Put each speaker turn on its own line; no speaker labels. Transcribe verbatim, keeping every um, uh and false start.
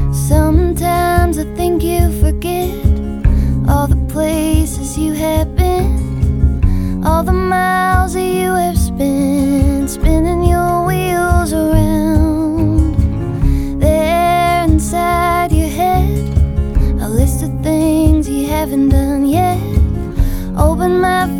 Sometimes I think you forget all the places you have been, all the miles that you have spent, spinning your wheels around. There inside your head, a list of things you haven't done yet. Open my